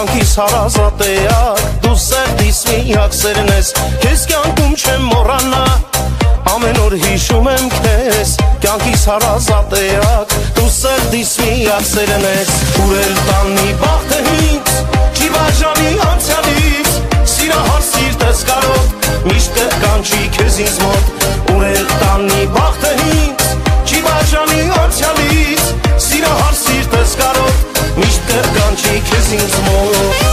կյանքիս հարազատ էակ, դու սերտիս միակ սերն ես, քեզ կյանքում չեմ մոռանա, ամեն օր հիշում եմ քեզ, կյանքիս հարազատ էակ, դու սերտիս միակ սերն ես, ուր էլ տանի բախտը ինձ, չի բաժանի անցյալից, սիրահար սիրտս կարոտ, միշտ կկանչի քեզ ինձ մոտ, ուր էլ տանի բախտը ինձ, չի բաժանի անցյալից, սիրահար սիրտս կարոտ, միշտ կկանչի քեզ ինձ մոտ։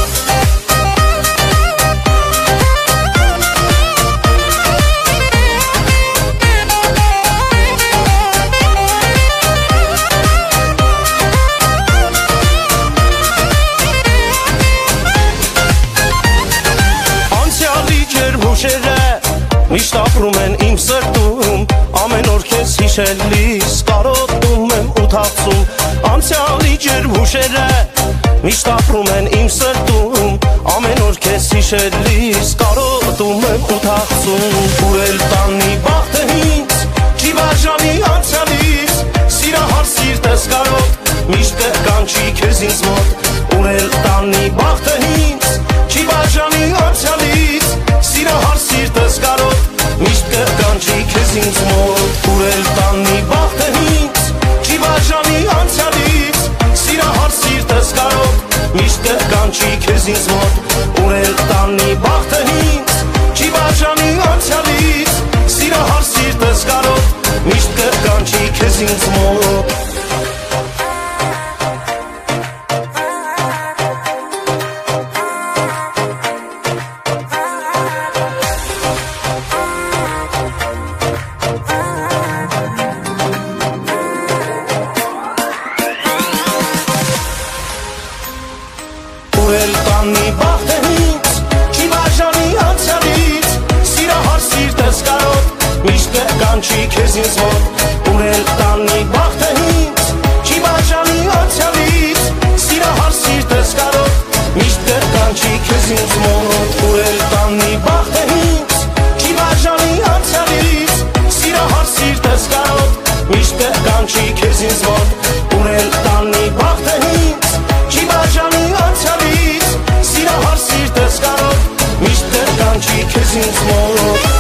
Միշտ ապրում են իմ սրտում, ամեն օր քեզ հիշելիս, կարոտում եմ ու թախծում, անցյալի ջերմ հուշերը, միշտ ապրում են իմ սրտում, ամեն օր քեզ հիշելիս, կարոտում եմ ու թախծում, ուր էլ տանի բախտը ինձ, չի բաժանի անցյալից, սիրահար սիրտս կարոտ, միշտ կկանչի քեզ ինձ մոտ, ուր էլ տանի բախտը ինձ, չի բաժանի անցյալից, սիրահար սիրտս կարոտ, միշտ կկանչի քեզ ինձ մոտ, ուր էլ տանի բախտը ինձ, չի բաժանի անցյալից, սիրահար սիրտս կարոտ, միշտ կկանչի քեզ ինձ մոտ, ուր էլ տանի բախտը ինձ, չի բաժանի անցյալից, սիրահար սիրտս կարոտ, միշտ կկանչի քեզ ինձ մոտ։ Կանչի քեզ ինձ մոտ, ուր էլ տանի բախտը ինձ, չի բաժանի անցյալից, սիրահար սիրտս կարոտ, միշտ կկանչի քեզ ինձ մոտ, ուր էլ տանի բախտը ինձ, չի բաժանի անցյալից, սիրահար սիրտս կարոտ, միշտ կկանչի քեզ ինձ մոտ, ուր էլ տանի բախտը ինձ, չի բաժանի անցյալից, սիրահար սիրտս կարոտ, միշտ կկանչի քեզ ինձ մոտ։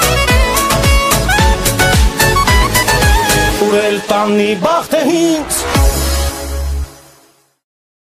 Տանի բախտը ինձ,